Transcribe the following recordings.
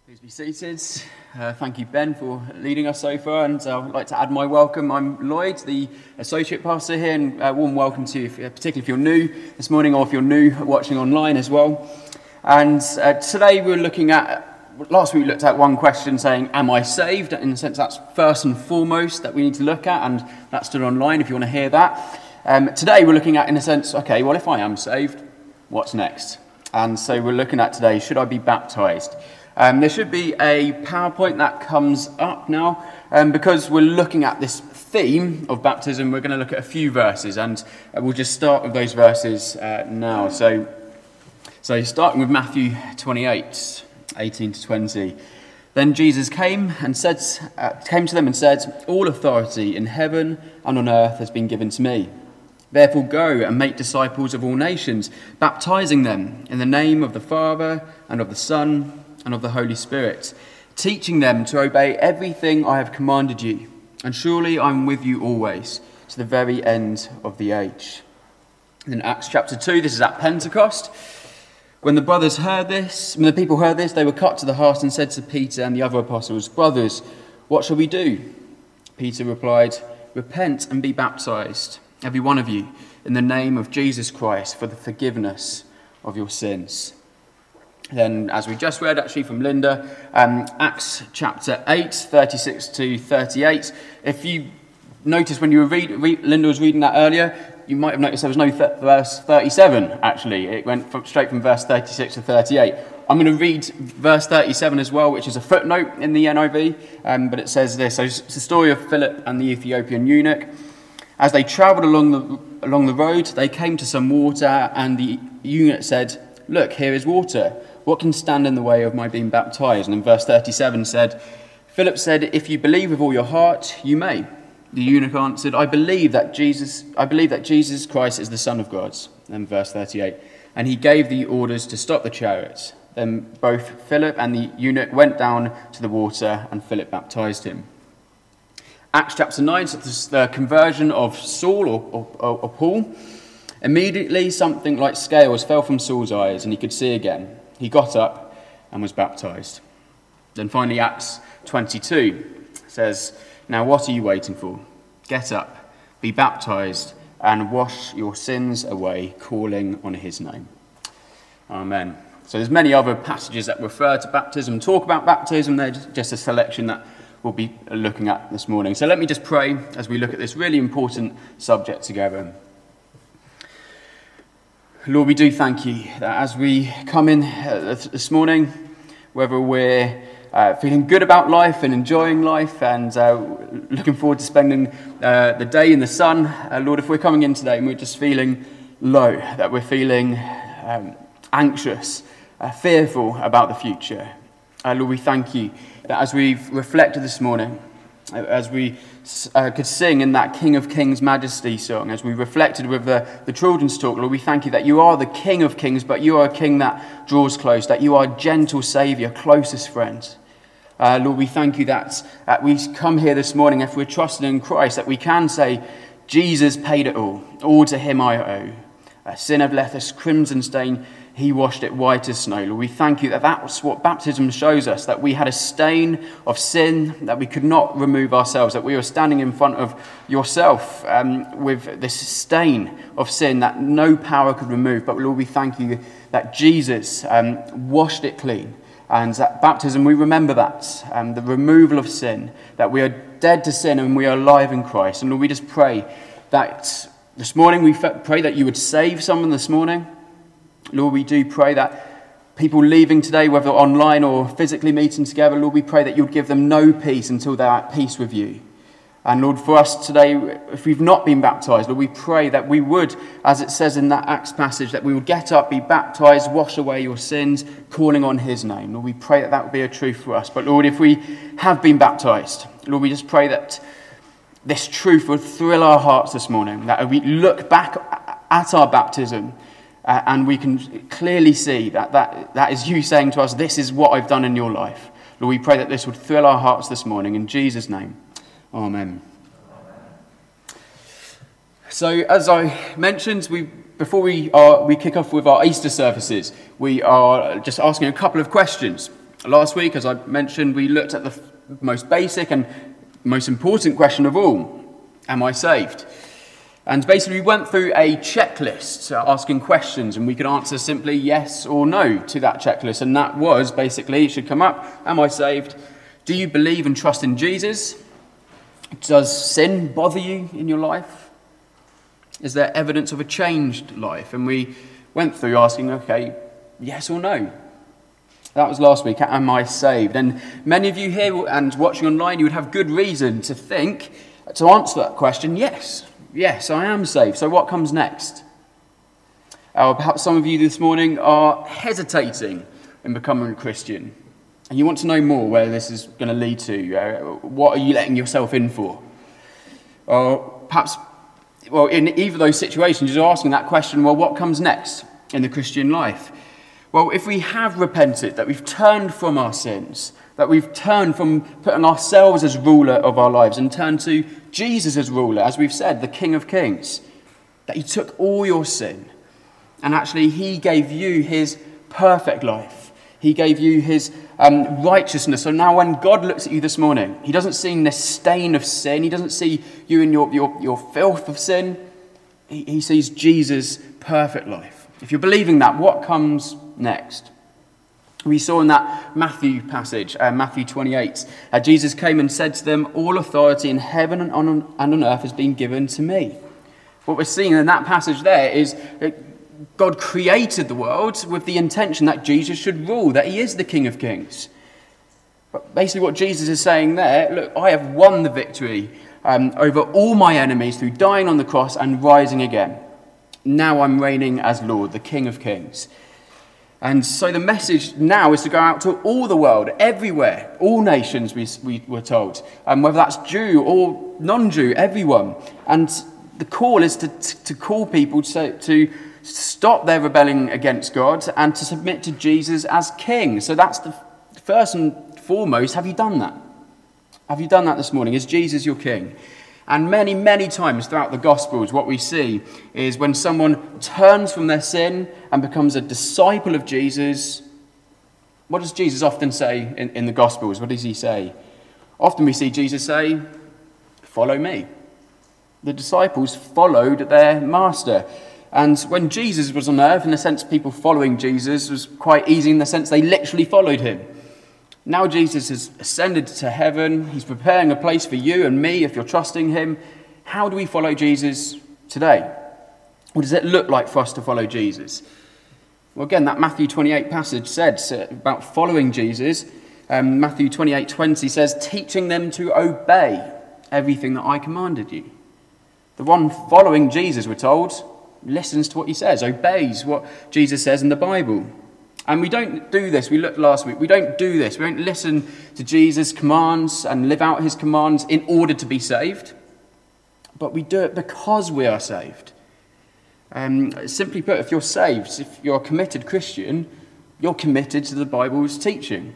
Please be seated. Thank you, Ben, for leading us so far, and I'd like to add my welcome. I'm Lloyd, the associate pastor here, and warm welcome to you, particularly if you're new this morning or if you're new watching online as well. And today we're looking at, last week we looked at one question saying, am I saved? In a sense, that's first and foremost that we need to look at, and that's still online if you want to hear that. Today we're looking at, in a sense, okay, well, if I am saved, what's next? And so we're looking at today, should I be baptised? There should be a PowerPoint that comes up now, because we're looking at this theme of baptism. We're going to look at a few verses, and we'll just start with those verses now. So starting with Matthew 28, 18 to 20. Then Jesus came to them and said, "All authority in heaven and on earth has been given to me. Therefore go and make disciples of all nations, baptizing them in the name of the Father and of the Son and of the Holy Spirit, teaching them to obey everything I have commanded you. And surely I am with you always, to the very end of the age." In Acts chapter 2, this is at Pentecost. When the people heard this, they were cut to the heart and said to Peter and the other apostles, "Brothers, what shall we do?" Peter replied, "Repent and be baptized, every one of you, in the name of Jesus Christ, for the forgiveness of your sins." Then, as we just read actually from Linda, Acts chapter 8, 36 to 38. If you noticed when you were Linda was reading that earlier, you might have noticed there was no verse 37, actually. It went straight from verse 36 to 38. I'm going to read verse 37 as well, which is a footnote in the NIV, but it says this. So it's the story of Philip and the Ethiopian eunuch. As they travelled along the road, they came to some water, and the eunuch said, "Look, here is water. What can stand in the way of my being baptized?" And in verse 37 said, Philip said, "If you believe with all your heart, you may." The eunuch answered, I believe that Jesus Christ is the Son of God." And verse 38, and he gave the orders to stop the chariots. Then both Philip and the eunuch went down to the water, and Philip baptized him. Acts chapter 9, so this is the conversion of Saul or Paul. Immediately something like scales fell from Saul's eyes, and he could see again. He got up and was baptized. Then finally Acts 22 says, "Now what are you waiting for? Get up, be baptized, and wash your sins away, calling on his name." Amen. So there's many other passages that refer to baptism, talk about baptism. They're just a selection that we'll be looking at this morning. So let me just pray as we look at this really important subject together. Lord, we do thank you that as we come in this morning, whether we're feeling good about life and enjoying life and looking forward to spending the day in the sun, Lord, if we're coming in today and we're just feeling low, that we're feeling anxious, fearful about the future, Lord, we thank you that as we've reflected this morning, as we could sing in that King of Kings Majesty song, as we reflected with the children's talk, Lord, we thank you that you are the King of Kings, but you are a King that draws close, that you are gentle Saviour, closest friend. Lord, we thank you that we come here this morning, if we're trusting in Christ, that we can say, Jesus paid it all to him I owe. Sin had left us crimson stain, he washed it white as snow. Lord, we thank you that that's what baptism shows us, that we had a stain of sin that we could not remove ourselves, that we were standing in front of yourself with this stain of sin that no power could remove. But Lord, we thank you that Jesus washed it clean. And at baptism, we remember that, the removal of sin, that we are dead to sin and we are alive in Christ. And Lord, we just pray that this morning, we pray that you would save someone this morning. Lord, we do pray that people leaving today, whether online or physically meeting together, Lord, we pray that you'd give them no peace until they're at peace with you. And Lord, for us today, if we've not been baptized, Lord, we pray that we would, as it says in that Acts passage, that we would get up, be baptized, wash away your sins, calling on his name. Lord, we pray that that would be a truth for us. But Lord, if we have been baptized, Lord, we just pray that this truth would thrill our hearts this morning, that we look back at our baptism and we can clearly see that is you saying to us, this is what I've done in your life. Lord, we pray that this would thrill our hearts this morning. In Jesus' name, amen. So, as I mentioned, before we kick off with our Easter services, we are just asking a couple of questions. Last week, as I mentioned, we looked at the most basic and most important question of all: am I saved? And basically, we went through a checklist asking questions, and we could answer simply yes or no to that checklist. And that was basically, it should come up: am I saved? Do you believe and trust in Jesus? Does sin bother you in your life? Is there evidence of a changed life? And we went through asking, okay, yes or no. That was last week. Am I saved? And many of you here and watching online, you would have good reason to think, to answer that question, yes, I am saved. So what comes next? Perhaps some of you this morning are hesitating in becoming a Christian, and you want to know more where this is going to lead to. What are you letting yourself in for? Or perhaps, in either of those situations, you're asking that question, well, what comes next in the Christian life? Well, if we have repented, that we've turned from our sins, that we've turned from putting ourselves as ruler of our lives and turned to Jesus as ruler, as we've said, the King of Kings, that he took all your sin and actually he gave you his perfect life. He gave you his righteousness. So now when God looks at you this morning, he doesn't see this stain of sin. He doesn't see you in your filth of sin. He sees Jesus' perfect life. If you're believing that, what comes next? We saw in that Matthew passage, Matthew 28, Jesus came and said to them, all authority in heaven and on earth has been given to me. What we're seeing in that passage there is that God created the world with the intention that Jesus should rule, that he is the King of Kings. But basically what Jesus is saying there, look, I have won the victory over all my enemies through dying on the cross and rising again. Now I'm reigning as Lord, the King of Kings. And so the message now is to go out to all the world, everywhere, all nations, we were told, whether that's Jew or non-Jew, everyone. And the call is to call people to stop their rebelling against God and to submit to Jesus as King. So that's the first and foremost. Have you done that? Have you done that this morning? Is Jesus your King? And many, many times throughout the Gospels, what we see is when someone turns from their sin and becomes a disciple of Jesus, what does Jesus often say in the Gospels? What does he say? Often we see Jesus say, follow me. The disciples followed their master. And when Jesus was on earth, in a sense, people following Jesus was quite easy in the sense they literally followed him. Now Jesus has ascended to heaven. He's preparing a place for you and me if you're trusting him. How do we follow Jesus today? What does it look like for us to follow Jesus? Well, again, that Matthew 28 passage said about following Jesus. Matthew 28:20 says, teaching them to obey everything that I commanded you. The one following Jesus, we're told, listens to what he says, obeys what Jesus says in the Bible. And we don't do this. We looked last week. We don't do this. We don't listen to Jesus' commands and live out his commands in order to be saved. But we do it because we are saved. Simply put, if you're saved, if you're a committed Christian, you're committed to the Bible's teaching.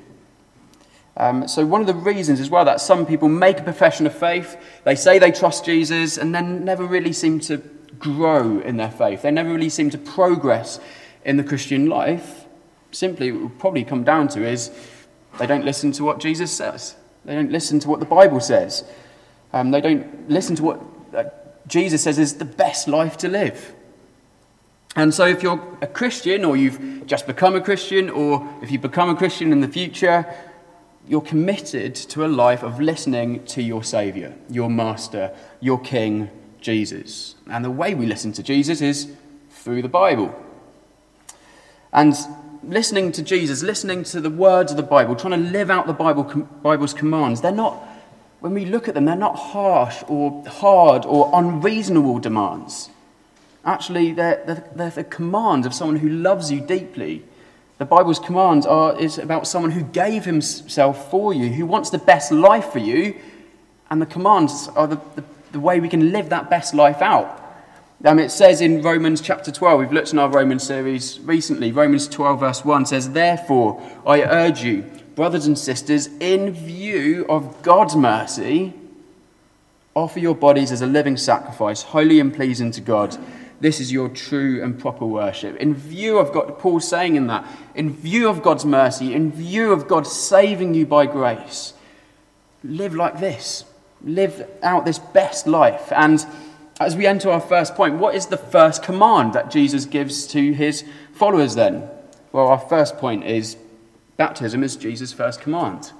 So one of the reasons as well that some people make a profession of faith, they say they trust Jesus and then never really seem to grow in their faith. They never really seem to progress in the Christian life. Simply, it will probably come down to is they don't listen to what Jesus says. They don't listen to what the Bible says. They don't listen to what Jesus says is the best life to live. And so if you're a Christian, or you've just become a Christian, or if you become a Christian in the future, you're committed to a life of listening to your Saviour, your Master, your King, Jesus. And the way we listen to Jesus is through the Bible. And listening to Jesus, listening to the words of the Bible, trying to live out the Bible's commands, they're not, when we look at them, they're not harsh or hard or unreasonable demands. Actually, they're the commands of someone who loves you deeply. The Bible's commands is about someone who gave himself for you, who wants the best life for you, and the commands are the way we can live that best life out. It says in Romans chapter 12, we've looked in our Romans series recently, Romans 12 verse 1 says, therefore I urge you, brothers and sisters, in view of God's mercy, offer your bodies as a living sacrifice, holy and pleasing to God. this is your true and proper worship. In view of God, Paul's saying in that, in view of God's mercy, in view of God saving you by grace, live like this. Live out this best life. And as we enter our first point, what is the first command that Jesus gives to his followers then? Well, our first point is baptism is Jesus' first command.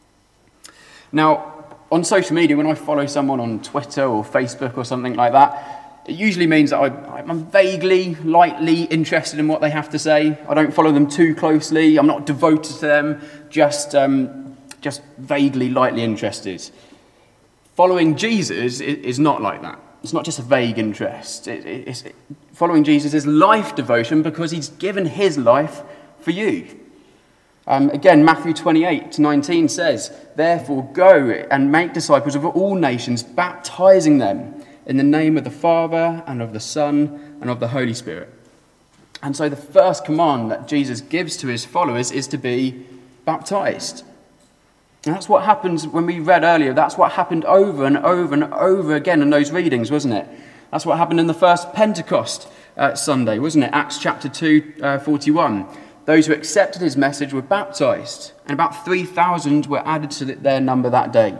Now, on social media, when I follow someone on Twitter or Facebook or something like that, it usually means that I'm vaguely, lightly interested in what they have to say. I don't follow them too closely. I'm not devoted to them, just vaguely, lightly interested. Following Jesus is not like that. It's not just a vague interest. Following Jesus is life devotion because he's given his life for you. Again, Matthew 28:19 says, "Therefore go and make disciples of all nations, baptizing them in the name of the Father and of the Son and of the Holy Spirit." And so the first command that Jesus gives to his followers is to be baptized. And that's what happens when we read earlier. That's what happened over and over and over again in those readings, wasn't it? That's what happened in the first Pentecost Sunday, wasn't it? Acts chapter 2:41. Those who accepted his message were baptized, and about 3,000 were added to their number that day.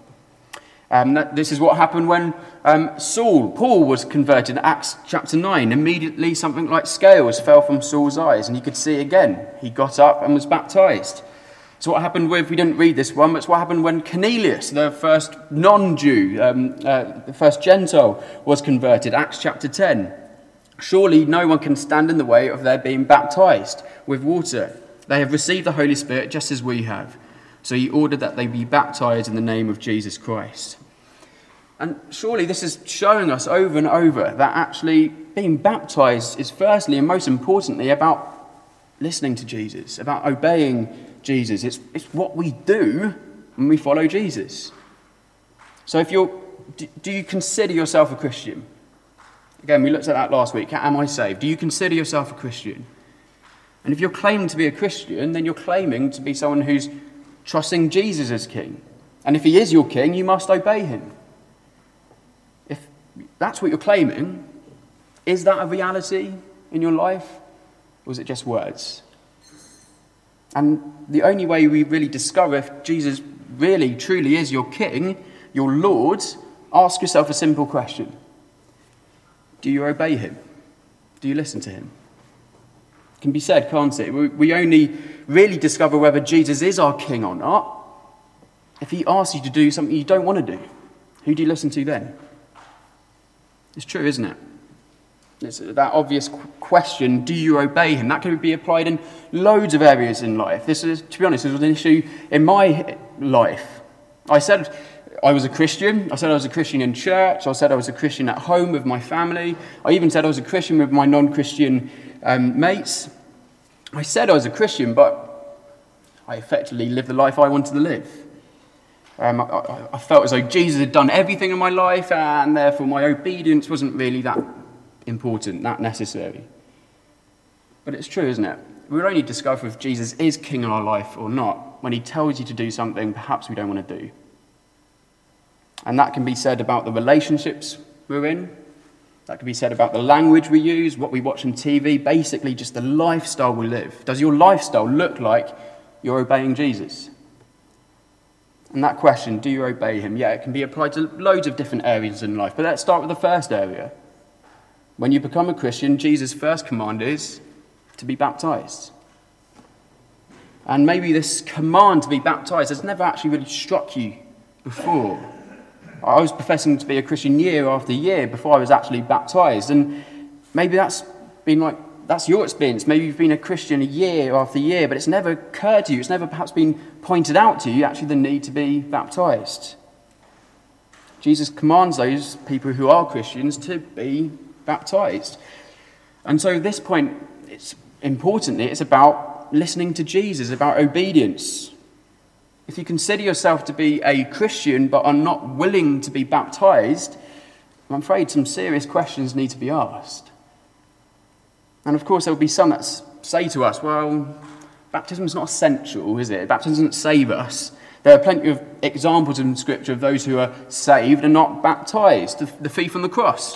This is what happened when Paul was converted in Acts chapter 9. Immediately something like scales fell from Saul's eyes, and he could see again. He got up and was baptized. So what happened we didn't read this one, but it's what happened when Cornelius, the first non-Jew, the first Gentile, was converted, Acts chapter 10. Surely no one can stand in the way of their being baptized with water. They have received the Holy Spirit just as we have. So he ordered that they be baptized in the name of Jesus Christ. And surely this is showing us over and over that actually being baptized is firstly and most importantly about listening to Jesus, about obeying Jesus. It's what we do when we follow Jesus. So do you consider yourself a Christian? Again, we looked at that last week. Am I saved? Do you consider yourself a Christian? And if you're claiming to be a Christian, then you're claiming to be someone who's trusting Jesus as king. And if he is your king, you must obey him. If that's what you're claiming, is that a reality in your life? Or is it just words? And the only way we really discover if Jesus really, truly is your king, your Lord, ask yourself a simple question. Do you obey him? Do you listen to him? It can be said, can't it? We only really discover whether Jesus is our king or not if he asks you to do something you don't want to do. Who do you listen to then? It's true, isn't it? It's that obvious question, do you obey him? That can be applied in loads of areas in life. This is, to be honest, this was an issue in my life. I said I was a Christian. I said I was a Christian in church. I said I was a Christian at home with my family. I even said I was a Christian with my non-Christian mates. I said I was a Christian, but I effectively lived the life I wanted to live. I felt as though Jesus had done everything in my life, and therefore my obedience wasn't really that important, that necessary. But it's true, isn't it? We'll only discover if Jesus is king in our life or not when he tells you to do something perhaps we don't want to do. And that can be said about the relationships we're in. That can be said about the language we use, what we watch on TV, basically just the lifestyle we live. Does your lifestyle look like you're obeying Jesus? And that question, do you obey him? Yeah, it can be applied to loads of different areas in life. But let's start with the first area. When you become a Christian, Jesus' first command is to be baptized. And maybe this command to be baptized has never actually really struck you before. I was professing to be a Christian year after year before I was actually baptized. And maybe that's your experience. Maybe you've been a Christian year after year, but it's never occurred to you. It's never perhaps been pointed out to you, actually, the need to be baptized. Jesus commands those people who are Christians to be baptized. And so at this point, it's about listening to Jesus, about obedience. If you consider yourself to be a Christian but are not willing to be baptized, I'm afraid some serious questions need to be asked. And of course, there will be some that say to us, well, baptism is not essential, is it? Baptism doesn't save us. There are plenty of examples in Scripture of those who are saved and not baptized. The thief on the cross,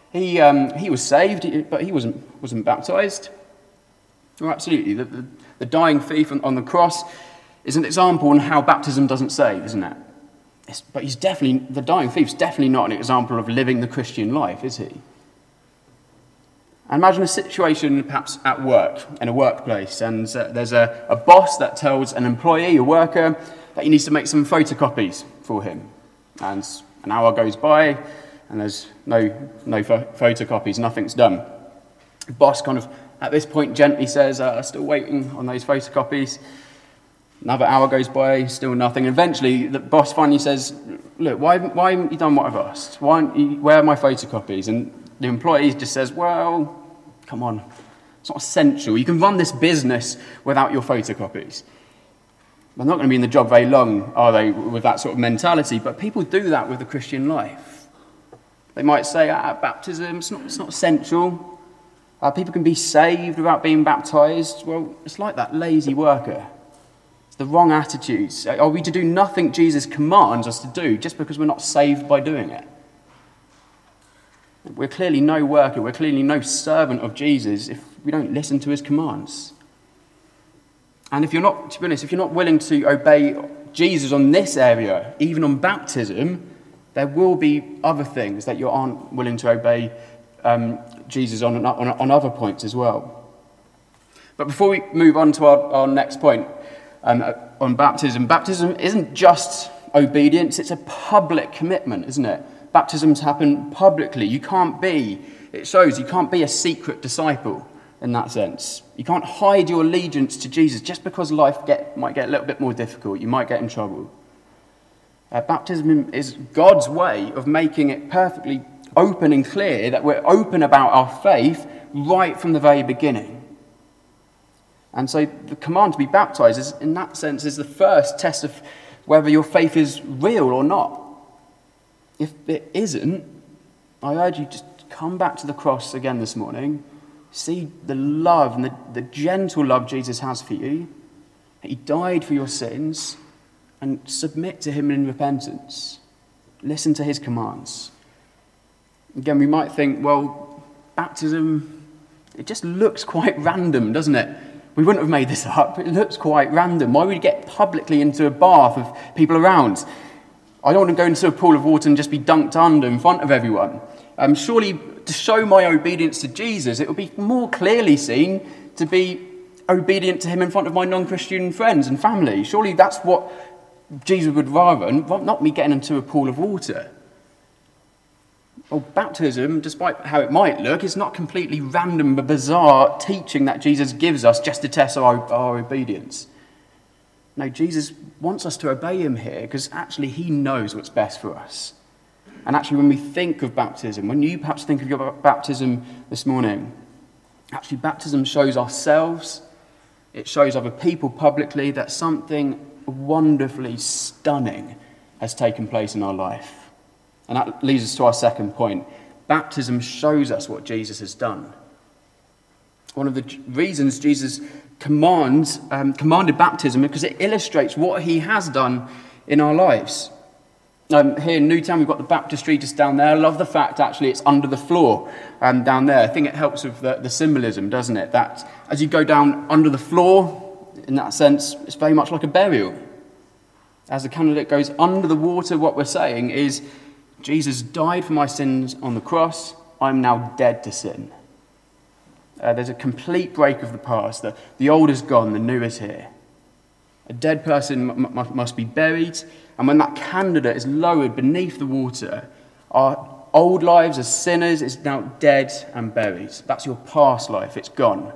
He was saved, but he wasn't baptized. Oh, absolutely. The dying thief on the cross is an example on how baptism doesn't save, isn't it? But the dying thief's definitely not an example of living the Christian life, is he? And imagine a situation perhaps at work, in a workplace, and there's a boss that tells an employee, a worker, that he needs to make some photocopies for him. And an hour goes by, and there's no photocopies, nothing's done. The boss kind of, at this point, gently says, still waiting on those photocopies. Another hour goes by, still nothing. And eventually, the boss finally says, look, why haven't you done what I've asked? Where are my photocopies? And the employee just says, well, come on, it's not essential. You can run this business without your photocopies. They're not going to be in the job very long, are they, with that sort of mentality? But people do that with the Christian life. They might say, baptism, it's not essential. People can be saved without being baptized. Well, it's like that lazy worker. It's the wrong attitudes. Are we to do nothing Jesus commands us to do just because we're not saved by doing it? We're clearly no worker, we're clearly no servant of Jesus if we don't listen to his commands. And if you're not, to be honest, if you're not willing to obey Jesus on this area, even on baptism, there will be other things that you aren't willing to obey Jesus on other points as well. But before we move on to our next point on baptism isn't just obedience, it's a public commitment, isn't it? Baptisms happen publicly. It shows you can't be a secret disciple in that sense. You can't hide your allegiance to Jesus just because life might get a little bit more difficult. You might get in trouble. Baptism is God's way of making it perfectly open and clear that we're open about our faith right from the very beginning. And so the command to be baptized in that sense is the first test of whether your faith is real or not. If it isn't, I urge you to come back to the cross again this morning, see the love and the gentle love Jesus has for you. He died for your sins, and submit to him in repentance. Listen to his commands. Again, we might think, well, baptism, it just looks quite random, doesn't it? We wouldn't have made this up. It looks quite random. Why would you get publicly into a bath of people around? I don't want to go into a pool of water and just be dunked under in front of everyone. Surely, to show my obedience to Jesus, it would be more clearly seen to be obedient to him in front of my non-Christian friends and family. Surely that's what Jesus would rather, not me getting into a pool of water. Well, baptism, despite how it might look, is not completely random but bizarre teaching that Jesus gives us just to test our obedience. No, Jesus wants us to obey him here because actually he knows what's best for us. And actually when we think of baptism, when you perhaps think of your baptism this morning, actually baptism shows ourselves, it shows other people publicly that something wonderfully stunning has taken place in our life. And that leads us to our second point. Baptism shows us what Jesus has done. One of the reasons Jesus commanded baptism because it illustrates what he has done in our lives. Here in Newtown, we've got the baptistry just down there. I love the fact, actually, it's under the floor down there. I think it helps with the symbolism, doesn't it? That as you go down under the floor, in that sense, it's very much like a burial. As the candidate goes under the water, what we're saying is, Jesus died for my sins on the cross. I'm now dead to sin. There's a complete break of the past. The old is gone, the new is here. A dead person must be buried, and when that candidate is lowered beneath the water, our old lives as sinners is now dead and buried. That's your past life, it's gone.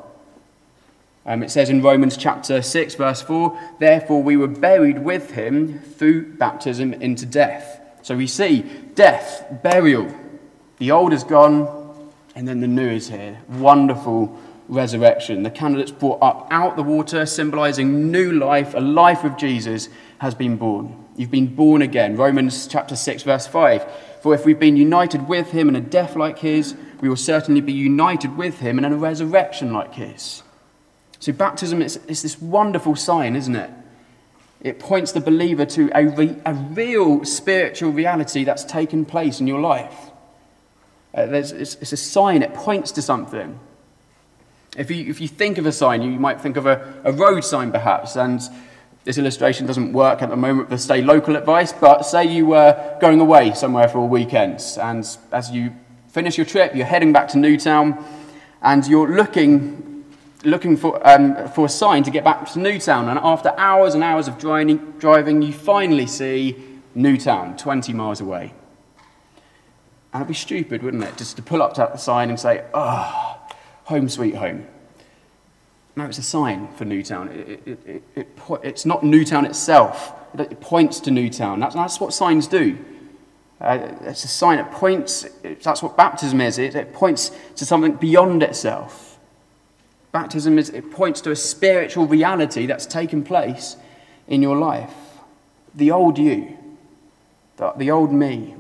It says in Romans chapter 6, verse 4, therefore we were buried with him through baptism into death. So we see death, burial, the old is gone, and then the new is here. Wonderful resurrection. The candidate's brought up out the water, symbolizing new life. A life with Jesus has been born. You've been born again. Romans chapter 6, verse 5. For if we've been united with him in a death like his, we will certainly be united with him in a resurrection like his. So baptism is this wonderful sign, isn't it? It points the believer to a real spiritual reality that's taken place in your life. It's a sign, it points to something. If you think of a sign, you might think of a road sign perhaps, and this illustration doesn't work at the moment with the stay local advice, but say you were going away somewhere for a weekend, and as you finish your trip, you're heading back to Newtown, and you're looking for a sign to get back to Newtown, and after hours and hours of driving, you finally see Newtown, 20 miles away. And it'd be stupid, wouldn't it, just to pull up to that sign and say, home sweet home. No, it's a sign for Newtown. It's not Newtown itself. It points to Newtown. That's what signs do. It's a sign. It points. That's what baptism is. It points to something beyond itself. Baptism it points to a spiritual reality that's taken place in your life. The old you, the old me.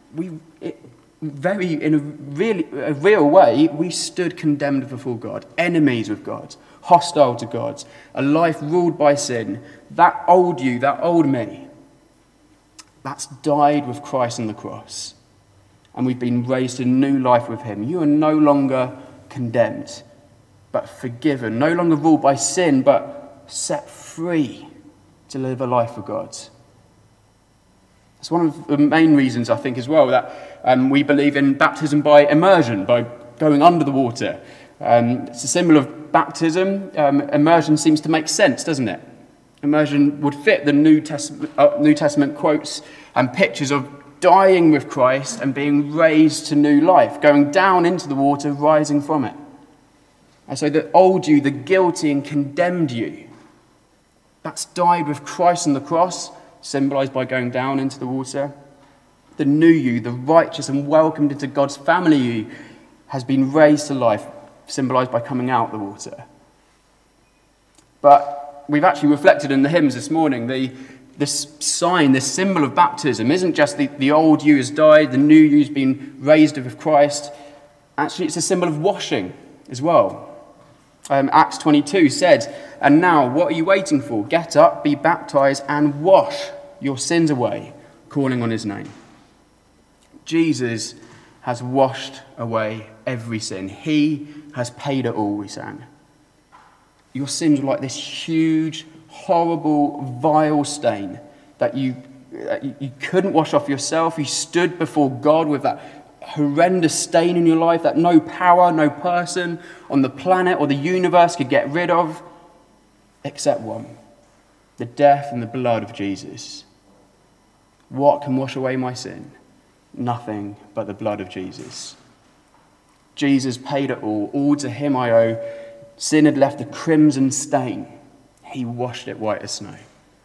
In a real way, we stood condemned before God, enemies of God, hostile to God, a life ruled by sin. That old you, that old me, that's died with Christ on the cross. And we've been raised to new life with him. You are no longer condemned, but forgiven. No longer ruled by sin, but set free to live a life for God. It's one of the main reasons, I think, as well, that we believe in baptism by immersion, by going under the water. It's a symbol of baptism. Immersion seems to make sense, doesn't it? Immersion would fit the New Testament quotes and pictures of dying with Christ and being raised to new life, going down into the water, rising from it. And so the old you, the guilty and condemned you, that's died with Christ on the cross, symbolized by going down into the water. The new you, the righteous and welcomed into God's family you, has been raised to life, symbolized by coming out the water. But we've actually reflected in the hymns this morning, this sign, this symbol of baptism isn't just the old you has died, the new you has been raised with Christ. Actually, it's a symbol of washing as well. Acts 22 said, "And now, what are you waiting for? Get up, be baptized, and wash your sins away, calling on his name." Jesus has washed away every sin. He has paid it all, we sang. Your sins were like this huge, horrible, vile stain that you couldn't wash off yourself. You stood before God with that horrendous stain in your life that no power, no person on the planet or the universe could get rid of, except one: the death and the blood of Jesus. What can wash away my sin? Nothing but the blood of Jesus. Jesus paid it all. All to him I owe. Sin had left a crimson stain. He washed it white as snow.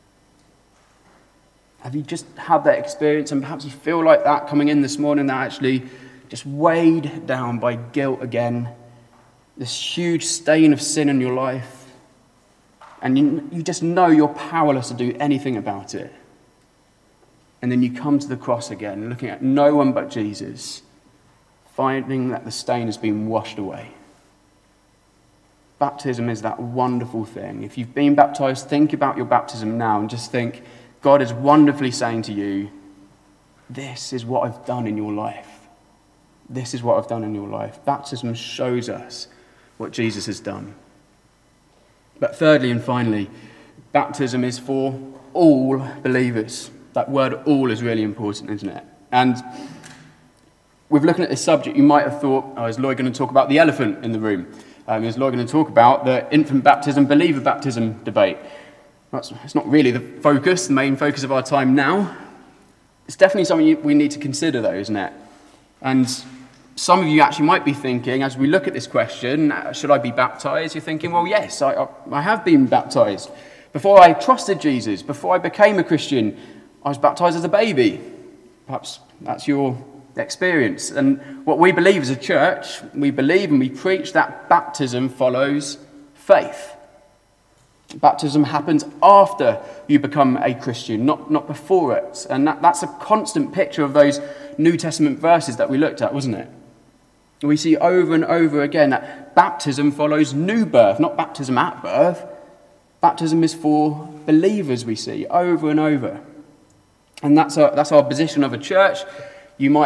Have you just had that experience, and perhaps you feel like that coming in this morning, that actually just weighed down by guilt again, this huge stain of sin in your life, and you just know you're powerless to do anything about it. And then you come to the cross again, looking at no one but Jesus, finding that the stain has been washed away. Baptism is that wonderful thing. If you've been baptized, think about your baptism now and just think, God is wonderfully saying to you, this is what I've done in your life. This is what I've done in your life. Baptism shows us what Jesus has done. But thirdly and finally, baptism is for all believers. That word all is really important, isn't it? And with looking at this subject, you might have thought, is Lloyd going to talk about the elephant in the room? Is Lloyd going to talk about the infant baptism, believer baptism debate? It's not really the focus, the main focus of our time now. It's definitely something we need to consider, though, isn't it? And some of you actually might be thinking, as we look at this question, should I be baptized? You're thinking, well, yes, I have been baptized. Before I trusted Jesus, before I became a Christian, I was baptized as a baby. Perhaps that's your experience. And what we believe as a church, we believe and we preach that baptism follows faith. Baptism happens after you become a Christian, not before it. And that's a constant picture of those New Testament verses that we looked at, wasn't it? We see over and over again that baptism follows new birth, not baptism at birth. Baptism is for believers, we see, over and over. And that's our position of a church. You might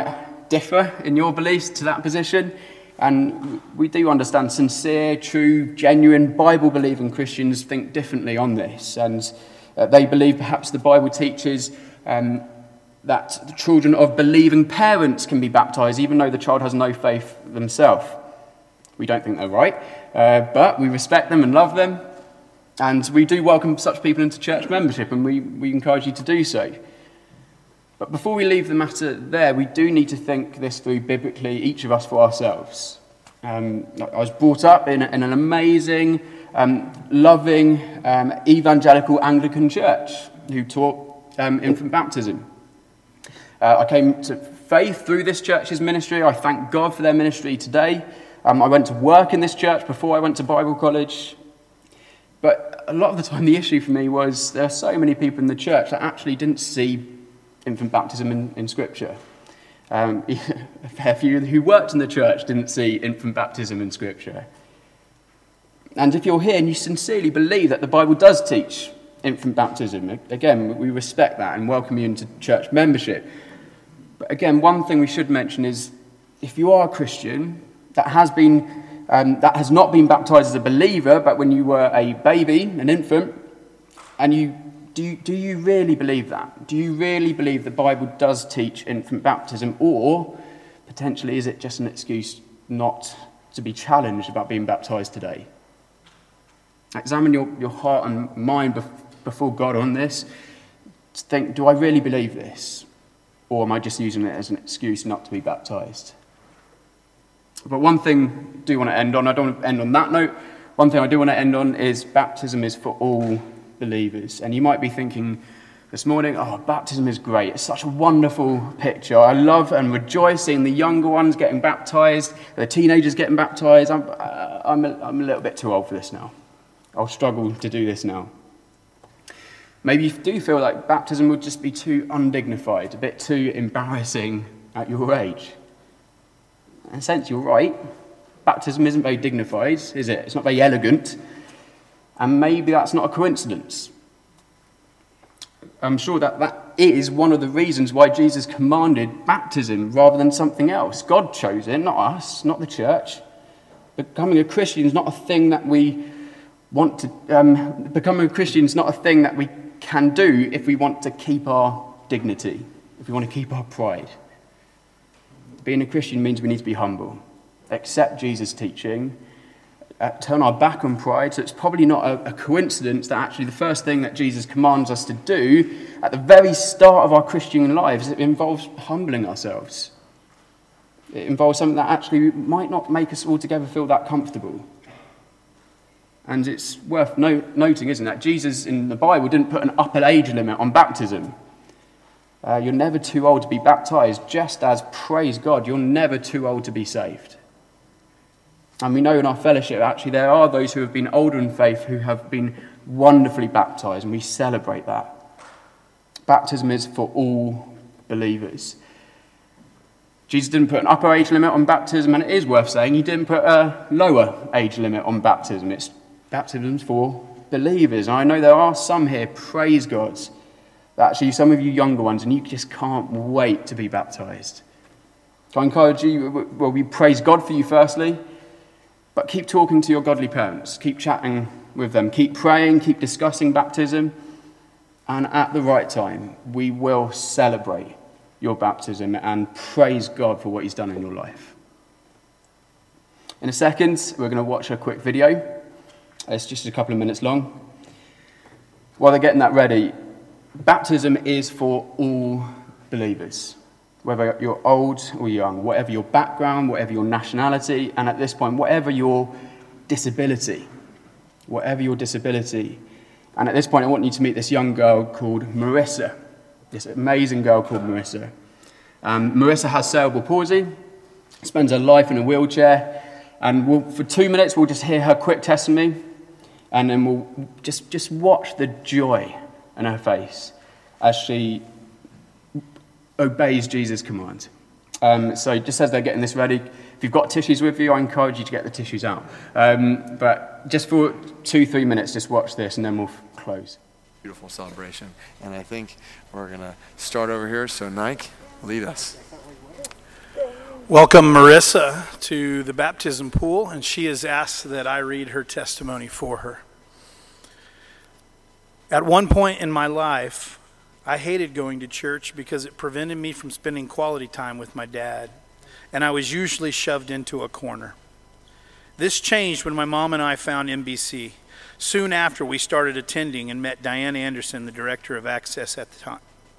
differ in your beliefs to that position. And we do understand sincere, true, genuine, Bible-believing Christians think differently on this. And they believe perhaps the Bible teaches that the children of believing parents can be baptized, even though the child has no faith themselves. We don't think they're right, but we respect them and love them. And we do welcome such people into church membership, and we encourage you to do so. But before we leave the matter there, we do need to think this through biblically, each of us for ourselves. I was brought up in an amazing, loving, evangelical Anglican church who taught infant baptism. I came to faith through this church's ministry. I thank God for their ministry today. I went to work in this church before I went to Bible college. But a lot of the time the issue for me was there are so many people in the church that actually didn't see infant baptism in Scripture. A fair few who worked in the church didn't see infant baptism in Scripture. And if you're here and you sincerely believe that the Bible does teach infant baptism, again, we respect that and welcome you into church membership. But again, one thing we should mention is if you are a Christian that has not been baptized as a believer, but when you were a baby, an infant, and do you really believe that? Do you really believe the Bible does teach infant baptism, or potentially is it just an excuse not to be challenged about being baptized today? Examine your heart and mind before God on this. Think, do I really believe this? Or am I just using it as an excuse not to be baptized? But one thing I do want to end on, I don't want to end on that note, one thing I do want to end on is baptism is for all believers. And you might be thinking this morning, oh, baptism is great. It's such a wonderful picture. I love and rejoice seeing the younger ones getting baptized, the teenagers getting baptized. I'm a little bit too old for this now. I'll struggle to do this now. Maybe you do feel like baptism would just be too undignified, a bit too embarrassing at your age. In a sense, you're right. Baptism isn't very dignified, is it? It's not very elegant. And maybe that's not a coincidence. I'm sure that is one of the reasons why Jesus commanded baptism rather than something else. God chose it, not us, not the church. Becoming a Christian is not a thing that we want to... becoming a Christian is not a thing that we can do if we want to keep our dignity, if we want to keep our pride. Being a Christian means we need to be humble, accept Jesus' teaching, turn our back on pride. So it's probably not a coincidence that actually the first thing that Jesus commands us to do at the very start of our Christian lives, it involves humbling ourselves. It involves something that actually might not make us altogether feel that comfortable. And it's worth noting, isn't it, that Jesus in the Bible didn't put an upper age limit on baptism. You're never too old to be baptized, just as, praise God, you're never too old to be saved. And we know in our fellowship, actually, there are those who have been older in faith who have been wonderfully baptized, and we celebrate that. Baptism is for all believers. Jesus didn't put an upper age limit on baptism, and it is worth saying he didn't put a lower age limit on baptism. Baptism's for believers. And I know there are some here, praise God, actually some of you younger ones, and you just can't wait to be baptized. So I encourage you, well, we praise God for you firstly, but keep talking to your godly parents, keep chatting with them, keep praying, keep discussing baptism, and at the right time, we will celebrate your baptism and praise God for what he's done in your life. In a second, we're going to watch a quick video. It's just a couple of minutes long. While they're getting that ready, baptism is for all believers, whether you're old or young, whatever your background, whatever your nationality, and at this point, whatever your disability. And at this point, I want you to meet this young girl called Marissa, this amazing girl called Marissa. Marissa has cerebral palsy, spends her life in a wheelchair, and for 2 minutes, we'll just hear her quick testimony, and then we'll just watch the joy in her face as she obeys Jesus' command. So just as they're getting this ready, if you've got tissues with you, I encourage you to get the tissues out. But just for 2-3 minutes, just watch this, and then we'll close. Beautiful celebration. And I think we're going to start over here. So Nike, lead us. Welcome Marissa to the baptism pool, and she has asked that I read her testimony for her. At one point in my life, I hated going to church because it prevented me from spending quality time with my dad, and I was usually shoved into a corner. This changed when my mom and I found MBC. Soon after, we started attending and met Diane Anderson, the director of Access at the time.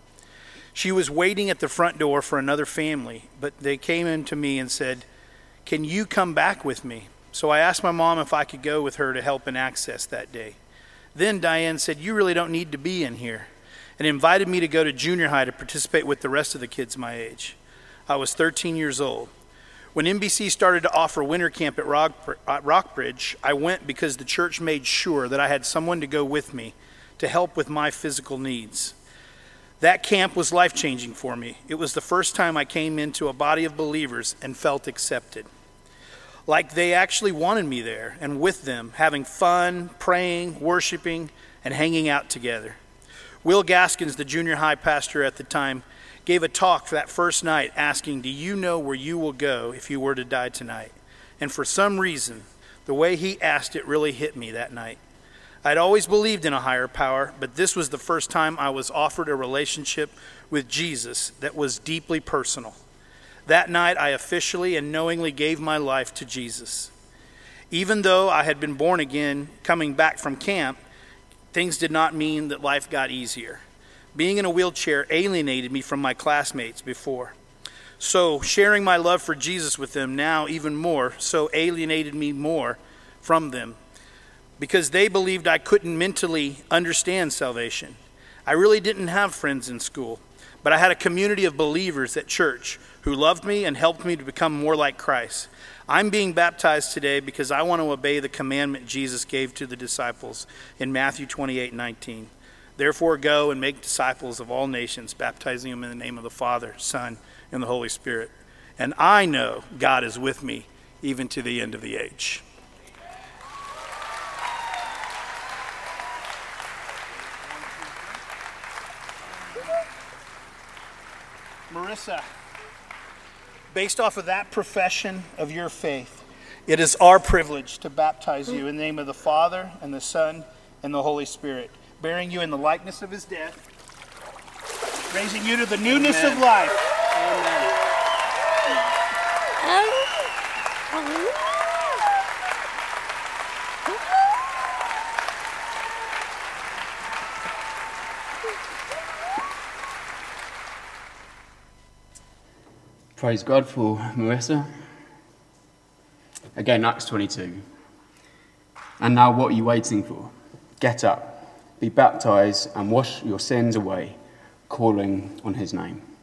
She was waiting at the front door for another family, but they came in to me and said, "Can you come back with me?" So I asked my mom if I could go with her to help in Access that day. Then Diane said, "You really don't need to be in here," and invited me to go to junior high to participate with the rest of the kids my age. I was 13 years old. When NBC started to offer winter camp at Rockbridge, I went because the church made sure that I had someone to go with me to help with my physical needs. That camp was life-changing for me. It was the first time I came into a body of believers and felt accepted. Like they actually wanted me there and with them, having fun, praying, worshiping, and hanging out together. Will Gaskins, the junior high pastor at the time, gave a talk for that first night asking, "Do you know where you will go if you were to die tonight?" And for some reason, the way he asked it really hit me that night. I'd always believed in a higher power, but this was the first time I was offered a relationship with Jesus that was deeply personal. That night, I officially and knowingly gave my life to Jesus. Even though I had been born again coming back from camp, things did not mean that life got easier. Being in a wheelchair alienated me from my classmates before. So sharing my love for Jesus with them now even more so alienated me more from them, because they believed I couldn't mentally understand salvation. I really didn't have friends in school, but I had a community of believers at church who loved me and helped me to become more like Christ. I'm being baptized today because I want to obey the commandment Jesus gave to the disciples in Matthew 28:19. Therefore go and make disciples of all nations, baptizing them in the name of the Father, Son, and the Holy Spirit. And I know God is with me even to the end of the age. Marissa, based off of that profession of your faith, it is our privilege to baptize you in the name of the Father and the Son and the Holy Spirit, bearing you in the likeness of his death, raising you to the newness of life. Amen. Praise God for Marissa. Again, Acts 22. And now what are you waiting for? Get up, be baptized, and wash your sins away, calling on his name.